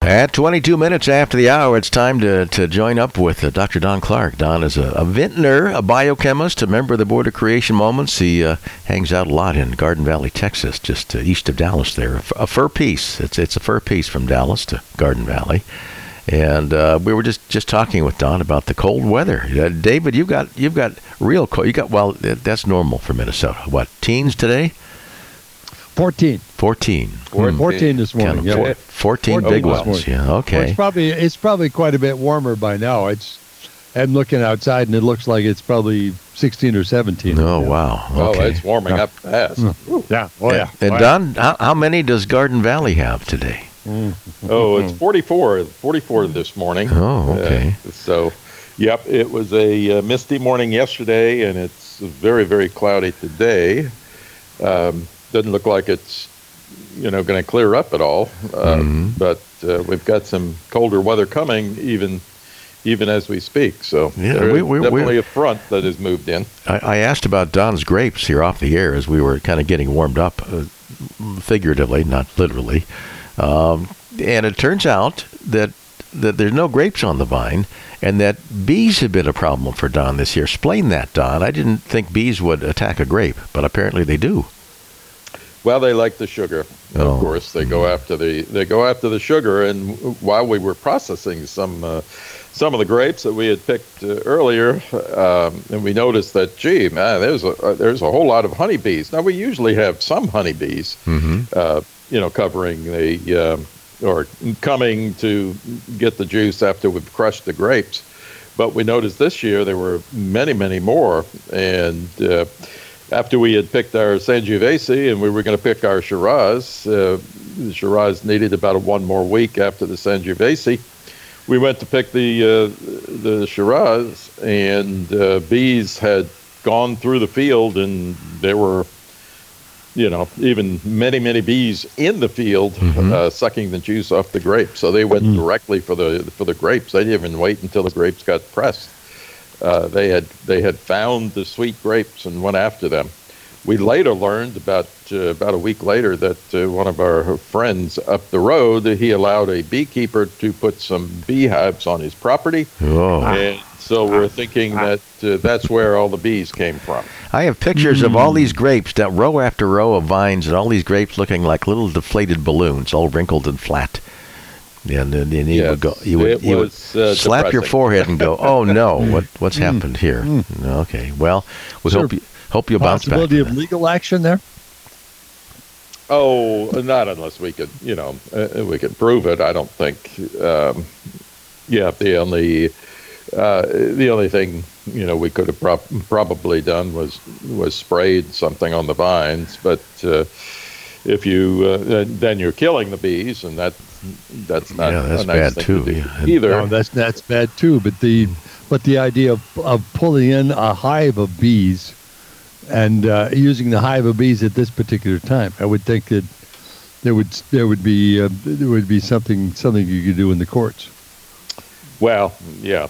At 22 minutes after the hour, it's time to join up with Dr. Don Clark. Don is a vintner, a biochemist, a member of the Board of Creation Moments. He hangs out a lot in Garden Valley, Texas, just east of Dallas there. A fur piece. It's a fur piece from Dallas to Garden Valley. And we were just talking with Don about the cold weather. David, you've got real cold. That's normal for Minnesota. What, teens today? 14. 14 this morning. Kind of 14 big ones. Yeah, okay. Well, it's probably quite a bit warmer by now. I'm looking outside and it looks like it's probably 16 or 17. Oh, wow. Okay. Oh, it's warming up fast. Yeah. Oh, yeah. And Don, how many does Garden Valley have today? Oh, it's 44 this morning. Oh, okay. Yep, it was a misty morning yesterday, and it's very, very cloudy today. Doesn't look like it's, going to clear up at all. But we've got some colder weather coming, even as we speak. So there's definitely a front that has moved in. I asked about Don's grapes here off the air as we were kind of getting warmed up, figuratively, not literally. And it turns out that there's no grapes on the vine, and that bees have been a problem for Don this year. Explain that, Don. I didn't think bees would attack a grape, but apparently they do. Well, they like the sugar. Of course, they go after the sugar. And while we were processing some of the grapes that we had picked earlier, and we noticed that, gee, man, there's a whole lot of honeybees. Now we usually have some honeybees, covering or coming to get the juice after we've crushed the grapes. But we noticed this year there were many, many more, and after we had picked our Sangiovese and we were going to pick our Shiraz, the Shiraz needed about one more week after the Sangiovese. We went to pick the Shiraz, and bees had gone through the field, and there were, even many, many bees in the field sucking the juice off the grapes. So they went directly for the grapes. They didn't even wait until the grapes got pressed. They had found the sweet grapes and went after them. We later learned about a week later that one of our friends up the road, he allowed a beekeeper to put some beehives on his property, and so we're thinking that that's where all the bees came from. I have pictures of all these grapes, that row after row of vines, and all these grapes looking like little deflated balloons, all wrinkled and flat. And then you would slap your forehead and go, "Oh no, what's happened here?" Okay, well, we hope you'll bounce back. Possibility of legal action there? Oh, not unless we could, we could prove it. I don't think. The only thing we could have probably done was sprayed something on the vines, but if you then you're killing the bees, and that's not that's a nice bad thing too. to do either. No, that's bad too. But the idea of pulling in a hive of bees and using the hive of bees at this particular time, I would think that there would be something you could do in the courts. Well, yeah,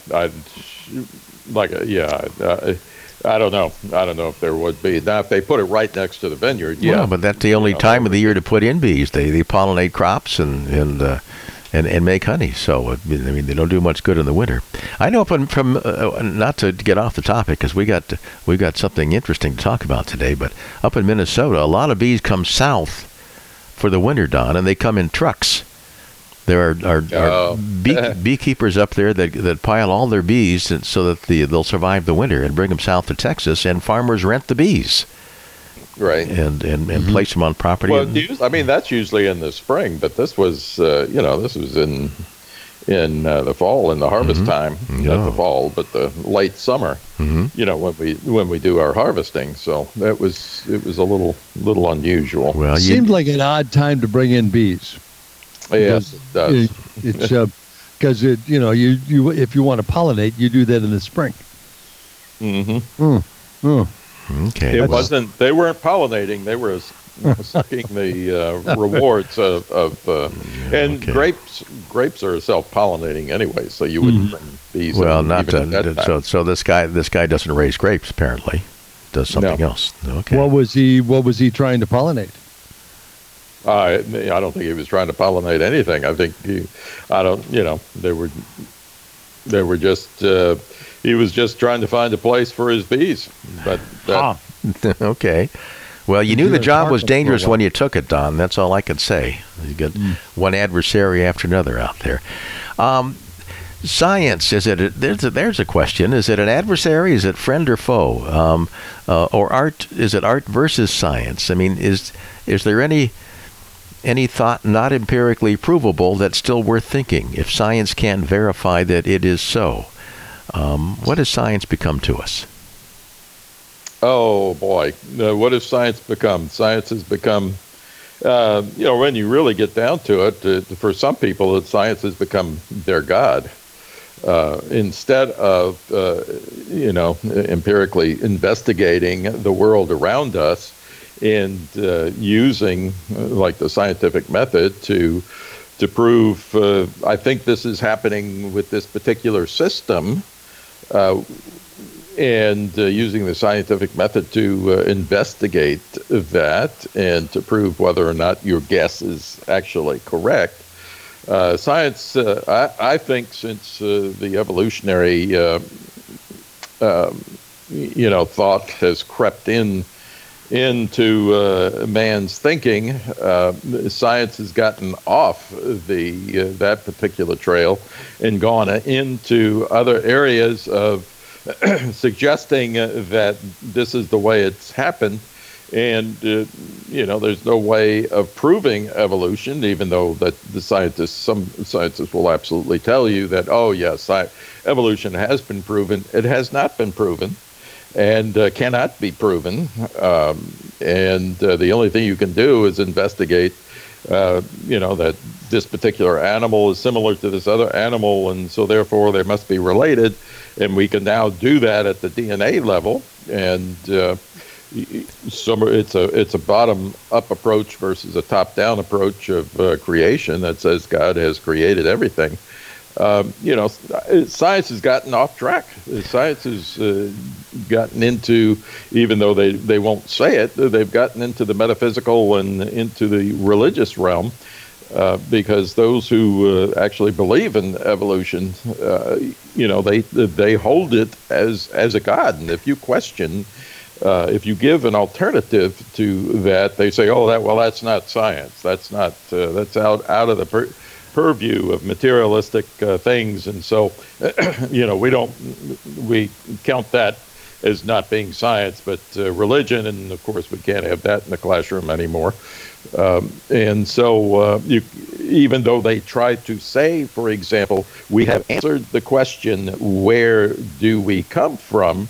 I don't know. I don't know if there would be. Now, if they put it right next to the vineyard, yeah. Well, but that's the only time of the year to put in bees. They pollinate crops and make honey. So they don't do much good in the winter. I know from not to get off the topic, because we've got something interesting to talk about today. But up in Minnesota, a lot of bees come south for the winter, Don, and they come in trucks. There are beekeepers up there that pile all their bees so that they'll survive the winter and bring them south to Texas, and farmers rent the bees, right, and place them on property. Well, that's usually in the spring, but this was this was in the fall, in the harvest time, not the fall, but the late summer. When we do our harvesting, so it was a little unusual. Well, it seemed like an odd time to bring in bees. Yes, it does. It's because if you want to pollinate, you do that in the spring. Okay. They weren't pollinating. They were sucking the rewards of and grapes are self-pollinating anyway, so you wouldn't bring bees. Well, so this guy doesn't raise grapes, apparently. Does something else. Okay. What was he trying to pollinate? I don't think he was trying to pollinate anything. I think they were just, he was just trying to find a place for his bees. But Okay. Well, you knew the job was dangerous when you took it, Don. That's all I could say. You got one adversary after another out there. Science, there's a question. Is it an adversary? Is it friend or foe? Or art? Is it art versus science? I mean, is there any thought not empirically provable that's still worth thinking if science can't verify that it is so? What has science become to us? Oh boy, what has science become? Science has become, when you really get down to it, for some people, science has become their god. Instead of, empirically investigating the world around us and using, like the scientific method to prove, I think this is happening with this particular system, and using the scientific method to investigate that and to prove whether or not your guess is actually correct. Science, I think, since the evolutionary, thought has crept into man's thinking, science has gotten off that particular trail and gone into other areas of suggesting that this is the way it's happened. And, there's no way of proving evolution, even though that some scientists will absolutely tell you that, oh, yes, evolution has been proven. It has not been proven and cannot be proven. And the only thing you can do is investigate, that this particular animal is similar to this other animal, and so therefore they must be related. And we can now do that at the DNA level. And it's a bottom-up approach versus a top-down approach of creation that says God has created everything. Science has gotten off track. Science has gotten into, even though they won't say it, they've gotten into the metaphysical and into the religious realm, because those who actually believe in evolution, they hold it as a god. And if you question, if you give an alternative to that, they say, "Oh, that's not science. That's not that's out of the purview of materialistic things." And so, we count that as not being science, but religion, and of course we can't have that in the classroom anymore. And so, even though they try to say, for example, we have answered the question, "Where do we come from?"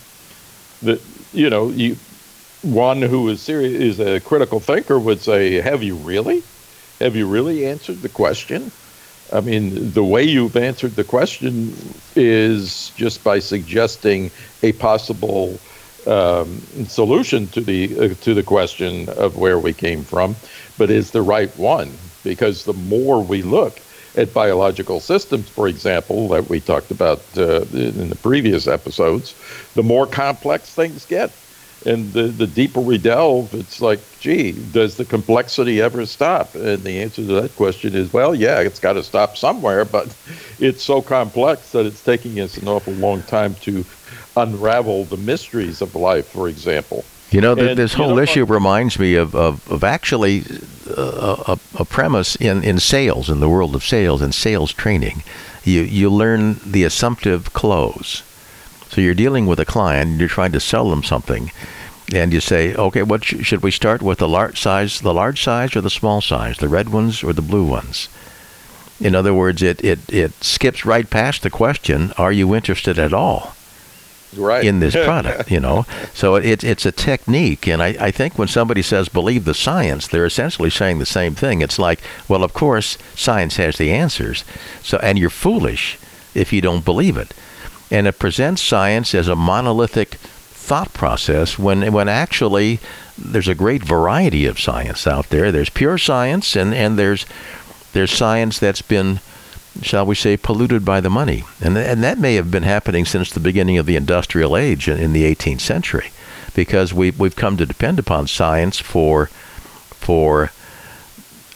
One who is a critical thinker would say, "Have you really? Have you really answered the question?" I mean, the way you've answered the question is just by suggesting a possible solution to the question of where we came from, but is the right one. Because the more we look at biological systems, for example, that we talked about in the previous episodes, the more complex things get. And the deeper we delve, it's like, gee, does the complexity ever stop? And the answer to that question is, well, yeah, it's got to stop somewhere, but it's so complex that it's taking us an awful long time to unravel the mysteries of life, for example. This whole issue reminds me of actually a premise in sales, in the world of sales and sales training. You learn the assumptive close. So you're dealing with a client, and you're trying to sell them something, and you say, okay, what should we start with, the large size or the small size, the red ones or the blue ones? In other words, it skips right past the question, are you interested at all? Right. In this product, So it's a technique, and I think when somebody says believe the science, they're essentially saying the same thing. It's like, well, of course, science has the answers, and you're foolish if you don't believe it. And it presents science as a monolithic thought process when actually there's a great variety of science out there. There's pure science, and there's science that's been, shall we say, polluted by the money. And that may have been happening since the beginning of the industrial age in the 18th century, because we've come to depend upon science for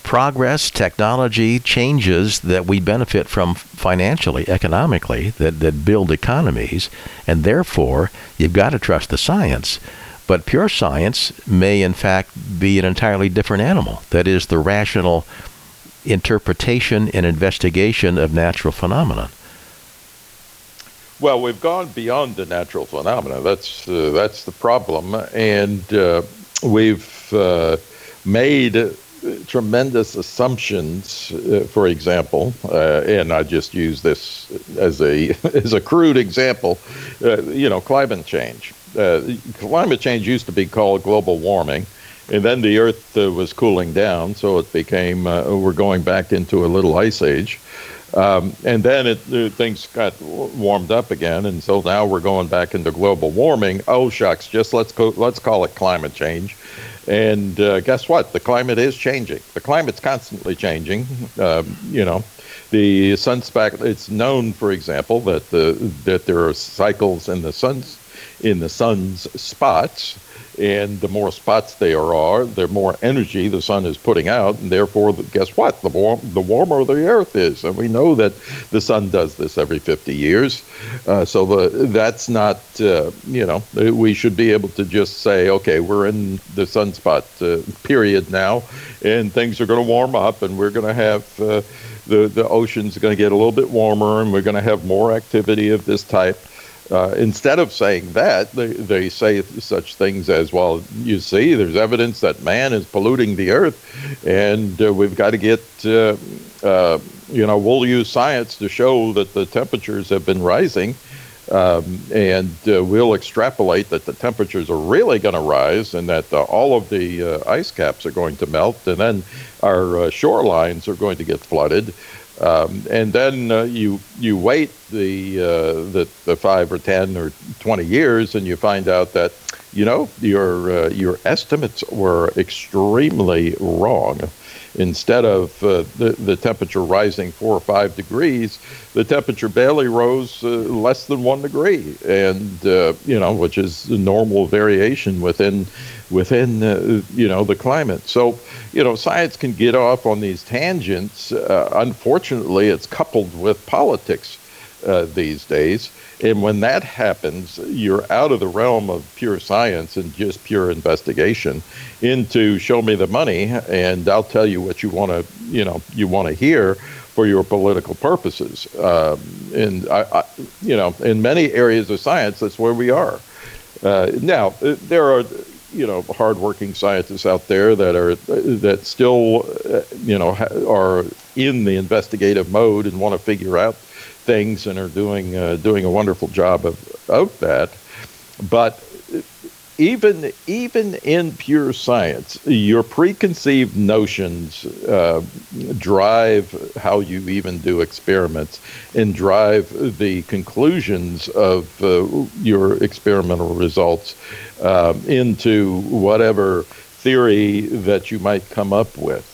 progress, technology, changes that we benefit from financially, economically, that build economies, and therefore you've got to trust the science. But pure science may, in fact, be an entirely different animal. That is, the rational interpretation and investigation of natural phenomena. Well, we've gone beyond the natural phenomena. That's the problem, and we've made tremendous assumptions. For example, and I just use this as a crude example. Climate change. Climate change used to be called global warming, and then the Earth was cooling down, so it became we're going back into a little ice age. And then things got warmed up again, and so now we're going back into global warming. Oh shucks, just let's call it climate change. And guess what? The climate is changing. The climate's constantly changing. The sunspot. It's known, for example, that there are cycles in the sun's spots. And the more spots there are, the more energy the sun is putting out, and therefore, guess what? The warmer the Earth is, and we know that the sun does this every 50 years. That's not, we should be able to just say, okay, we're in the sunspot period now, and things are going to warm up, and we're going to have the ocean's going to get a little bit warmer, and we're going to have more activity of this type. Instead of saying that, they say such things as, well, you see, there's evidence that man is polluting the earth, and we've got to get, we'll use science to show that the temperatures have been rising, and we'll extrapolate that the temperatures are really going to rise, and that all of the ice caps are going to melt, and then our shorelines are going to get flooded. And then you wait the 5 or 10 or 20 years, and you find out that your estimates were extremely wrong. Instead of the temperature rising 4 or 5 degrees, the temperature barely rose less than 1 degree, and which is the normal variation within the climate. So science can get off on these tangents. Unfortunately, it's coupled with politics these days. And when that happens, you're out of the realm of pure science and just pure investigation into show me the money, and I'll tell you what you want to hear for your political purposes. And in many areas of science, that's where we are. Now, there are hardworking scientists out there that still are in the investigative mode and want to figure out things and are doing a wonderful job of that. But even in pure science, your preconceived notions drive how you even do experiments and drive the conclusions of your experimental results into whatever theory that you might come up with.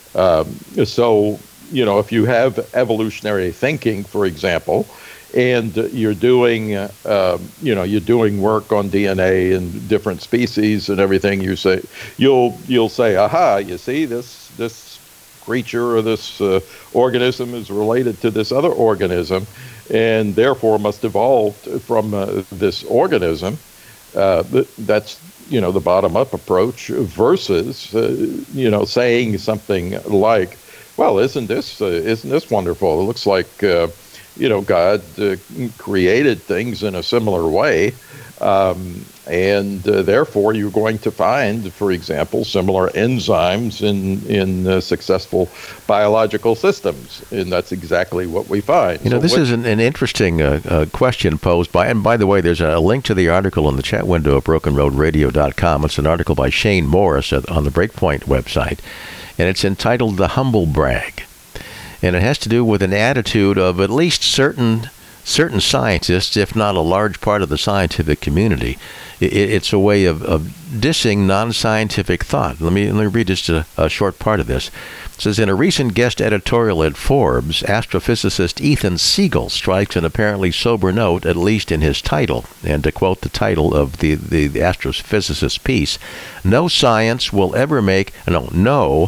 If you have evolutionary thinking, for example, and you're doing work on DNA and different species and everything, you'll say, aha, you see, this creature or this organism is related to this other organism, and therefore must evolve from this organism. That's the bottom-up approach versus saying something like, well, isn't this wonderful? It looks like God created things in a similar way, and therefore you're going to find, for example, similar enzymes in successful biological systems, and that's exactly what we find. This is an interesting question posed by, and by the way, there's a link to the article in the chat window at BrokenRoadRadio.com. It's an article by Shane Morris on the Breakpoint website, and it's entitled "The Humble Brag." And it has to do with an attitude of at least certain scientists, if not a large part of the scientific community. It's a way of dissing non-scientific thought. Let me read just a short part of this. It says, in a recent guest editorial at Forbes, astrophysicist Ethan Siegel strikes an apparently sober note, at least in his title. And to quote the title of the astrophysicist piece, no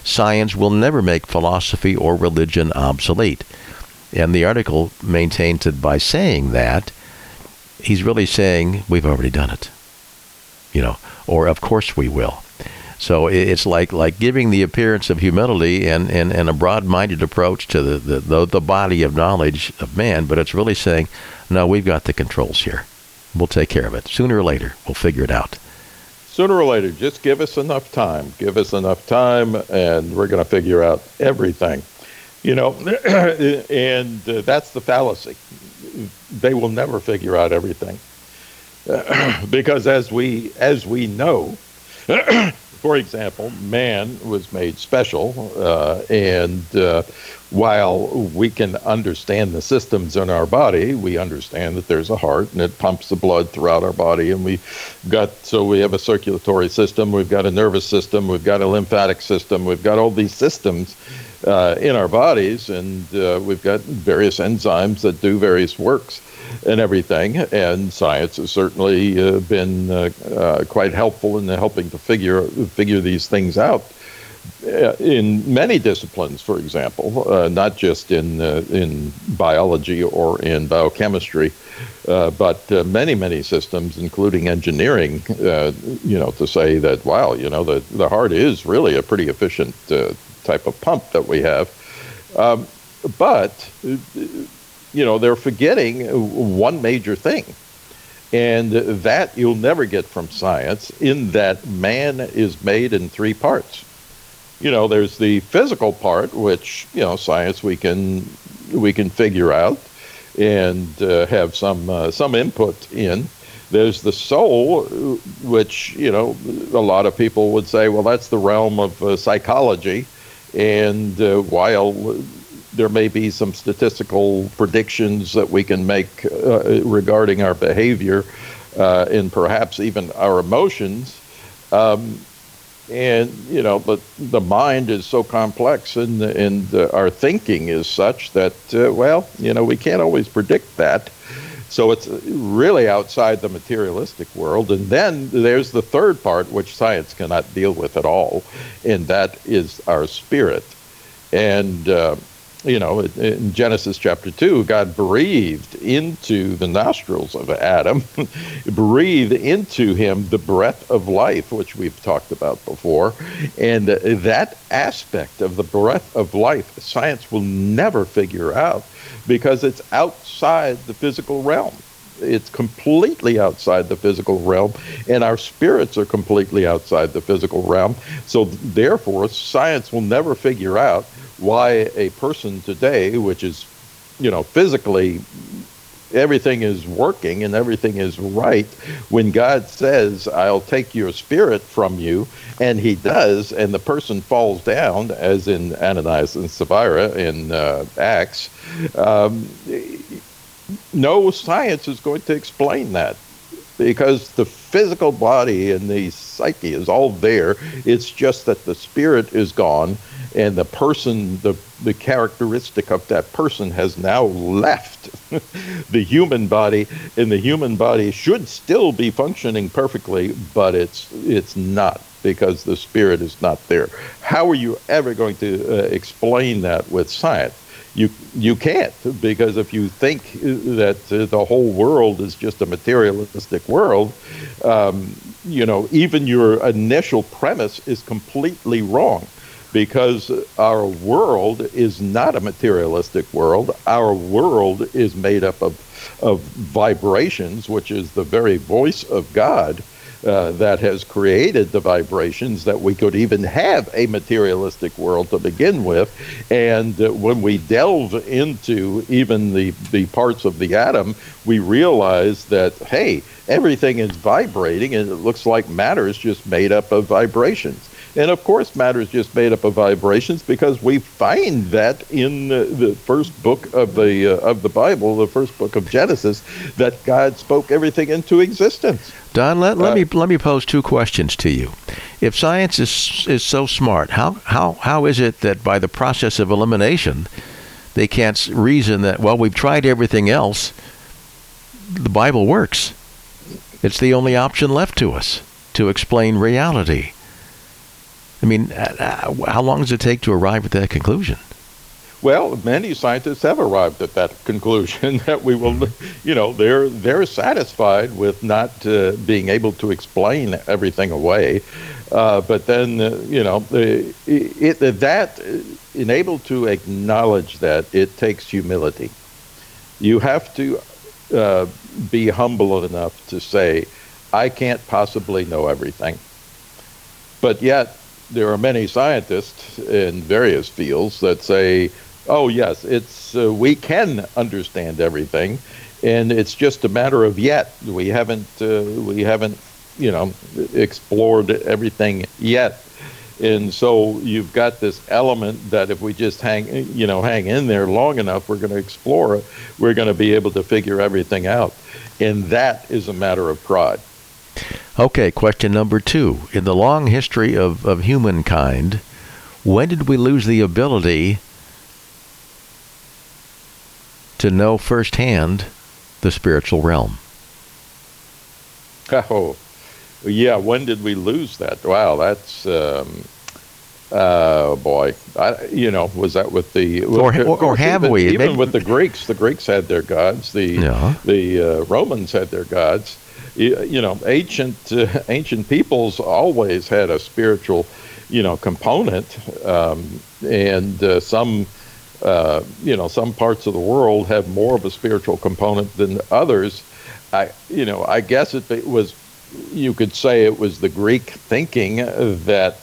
science will never make philosophy or religion obsolete. And the article maintains that by saying that, he's really saying we've already done it, or of course we will. So it's like giving the appearance of humility and a broad-minded approach to the body of knowledge of man, but it's really saying, no, we've got the controls here. We'll take care of it. Sooner or later, we'll figure it out. Sooner or later, just give us enough time. Give us enough time, and we're going to figure out everything. And that's the fallacy. They will never figure out everything. Because as we know, for example, man was made special, and while we can understand the systems in our body, we understand that there's a heart and it pumps the blood throughout our body, and we have a circulatory system, we've got a nervous system, we've got a lymphatic system, we've got all these systems in our bodies, and we've got various enzymes that do various works and everything, and science has certainly been quite helpful in helping to figure these things out in many disciplines, for example, not just in biology or in biochemistry, but many systems, including engineering, to say that, wow, the heart is really a pretty efficient type of pump that we have. But they're forgetting one major thing, and that you'll never get from science, in that man is made in three parts. There's the physical part, which, science we can figure out and have some input in. There's the soul, which, a lot of people would say, well, that's the realm of psychology. And while there may be some statistical predictions that we can make regarding our behavior and perhaps even our emotions, but the mind is so complex and our thinking is such that, we can't always predict that. So it's really outside the materialistic world. And then there's the third part, which science cannot deal with at all, and that is our spirit. And, in Genesis chapter 2, God breathed into the nostrils of Adam, breathed into him the breath of life, which we've talked about before. And that aspect of the breath of life, science will never figure out, because it's outside the physical realm. It's completely outside the physical realm, and our spirits are completely outside the physical realm. So therefore, science will never figure out why a person today, which is, physically everything is working and everything is right, when God says, I'll take your spirit from you, and he does, and the person falls down, as in Ananias and Sapphira in Acts, no science is going to explain that, because the physical body and the psyche is all there. It's just that the spirit is gone, and the person, the characteristic of that person has now left the human body, and the human body should still be functioning perfectly, but it's not, because the spirit is not there. How are you ever going to explain that with science? You can't, because if you think that the whole world is just a materialistic world, even your initial premise is completely wrong, because our world is not a materialistic world. Our world is made up of vibrations, which is the very voice of God. That has created the vibrations that we could even have a materialistic world to begin with. And when we delve into even the parts of the atom, we realize that, hey, everything is vibrating, and it looks like matter is just made up of vibrations. And of course, matter is just made up of vibrations, because we find that in the first book of the Bible, the first book of Genesis, that God spoke everything into existence. Don, let me pose two questions to you. If science is so smart, how is it that by the process of elimination, they can't reason that, well, we've tried everything else, the Bible works. It's the only option left to us to explain reality. I mean, how long does it take to arrive at that conclusion? Well, many scientists have arrived at that conclusion that we will, they're satisfied with not being able to explain everything away, but then enabled to acknowledge that it takes humility. You have to be humble enough to say, I can't possibly know everything. But yet, there are many scientists in various fields that say, oh yes, we can understand everything, and it's just a matter of yet. We haven't explored everything yet. And so you've got this element that if we just hang in there long enough, we're going to explore it. We're going to be able to figure everything out. And that is a matter of pride. Okay, question number 2. In the long history of humankind, when did we lose the ability to know firsthand the spiritual realm? Oh, yeah. When did we lose that? Wow, that's boy. Was that with the or have even, we? Even with the Greeks? The Greeks had their gods. The Romans had their gods. Ancient peoples always had a spiritual, component, and some parts of the world have more of a spiritual component than others. I guess it was, you could say it was the Greek thinking that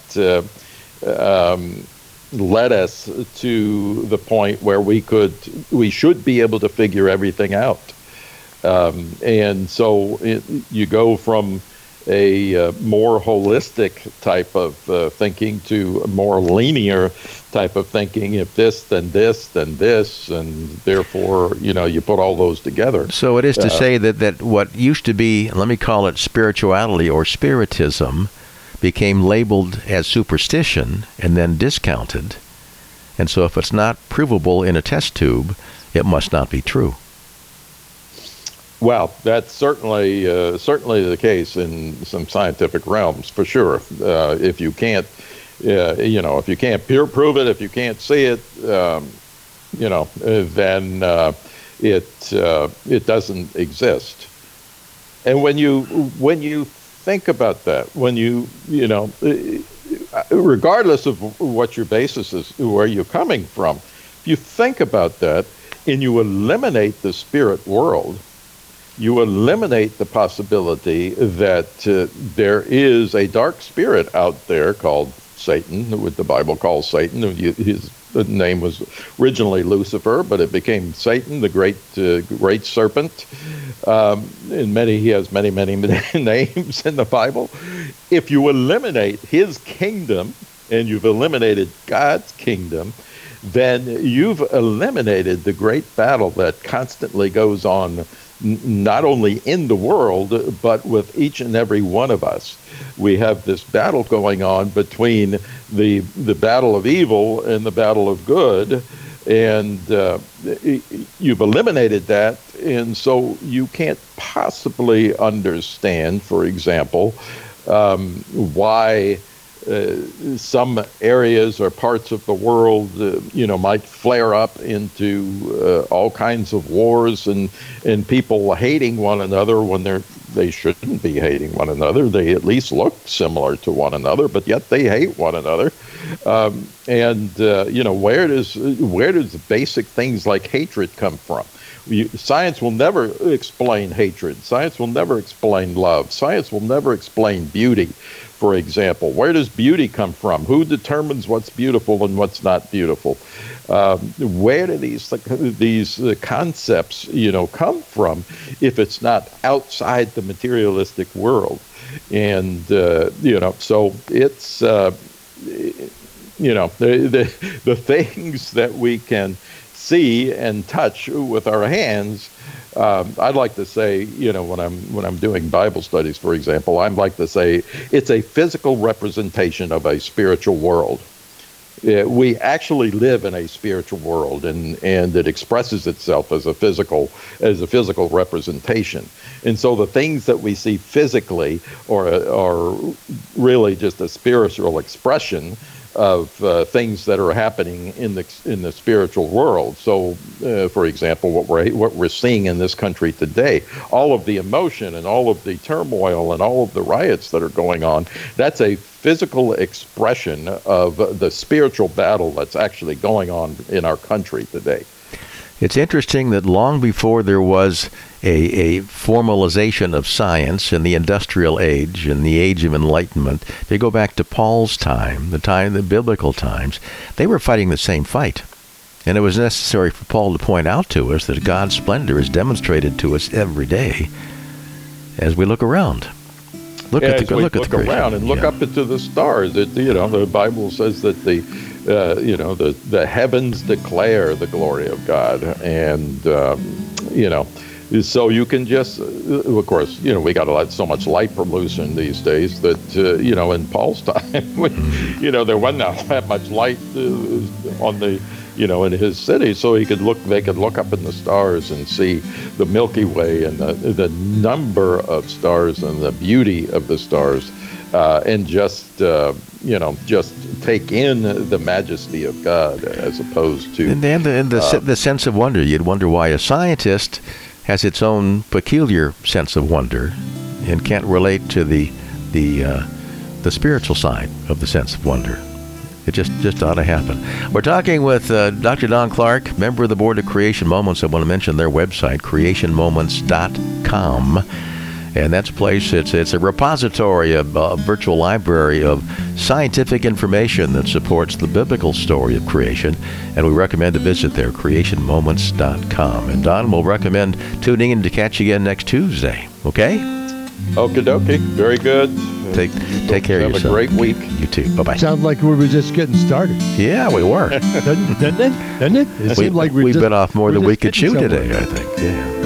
led us to the point where we should be able to figure everything out. And so you go from a more holistic type of thinking to a more linear type of thinking. If this, then this, then this, and therefore, you put all those together. So it is to say that what used to be, let me call it spirituality or spiritism, became labeled as superstition and then discounted. And so if it's not provable in a test tube, it must not be true. Well, that's certainly the case in some scientific realms, for sure. If you can't, if you can't prove it, if you can't see it, then it doesn't exist. And when you think about that, regardless of what your basis is, where you're coming from, if you think about that and you eliminate the spirit world, you eliminate the possibility that there is a dark spirit out there called Satan, what the Bible calls Satan. His name was originally Lucifer, but it became Satan, the great serpent. And he has many names in the Bible. If you eliminate his kingdom and you've eliminated God's kingdom, then you've eliminated the great battle that constantly goes on, not only in the world, but with each and every one of us. We have this battle going on between the battle of evil and the battle of good, and you've eliminated that, and so you can't possibly understand, for example, why some areas or parts of the world, might flare up into all kinds of wars and people hating one another when they shouldn't be hating one another. They at least look similar to one another, but yet they hate one another. Where does basic things like hatred come from? Science will never explain hatred. Science will never explain love. Science will never explain beauty. For example, where does beauty come from? Who determines what's beautiful and what's not beautiful? Where do these concepts, come from if it's not outside the materialistic world? And so it's the things that we can see and touch with our hands. I'd like to say, when I'm doing Bible studies, for example, I'd like to say it's a physical representation of a spiritual world. we actually live in a spiritual world, and it expresses itself as a physical representation. And so the things that we see physically are really just a spiritual expression of things that are happening in the spiritual world. So, for example, what we're seeing in this country today, all of the emotion and all of the turmoil and all of the riots that are going on, that's a physical expression of the spiritual battle that's actually going on in our country today. It's interesting that long before there was a formalization of science in the industrial age, in the age of enlightenment, they go back to Paul's time, the biblical times, they were fighting the same fight. And it was necessary for Paul to point out to us that God's splendor is demonstrated to us every day as we look around. Look at the around and look up into the stars. The Bible says that the heavens declare the glory of God, and so you can just, of course, we got so much light pollution these days that in Paul's time, there wasn't that much light on the in his city, so they could look up in the stars and see the Milky Way and the number of stars and the beauty of the stars, and just take in the majesty of God as opposed to the sense of wonder. You'd wonder why a scientist has its own peculiar sense of wonder and can't relate to the spiritual side of the sense of wonder. It just ought to happen. We're talking with Dr. Don Clark, member of the board of Creation Moments. I want to mention their website, creationmoments.com. And that's a place, it's a repository, a virtual library of scientific information that supports the biblical story of creation. And we recommend to visit there, creationmoments.com. And Don will recommend tuning in to catch you again next Tuesday. Okay? Okie dokie. Very good. Take care of yourself. Have a great week. You too. Bye-bye. Sounds like we were just getting started. Yeah, we were. Doesn't it? It seemed like we've been off more than we could chew somewhere today, I think. Yeah.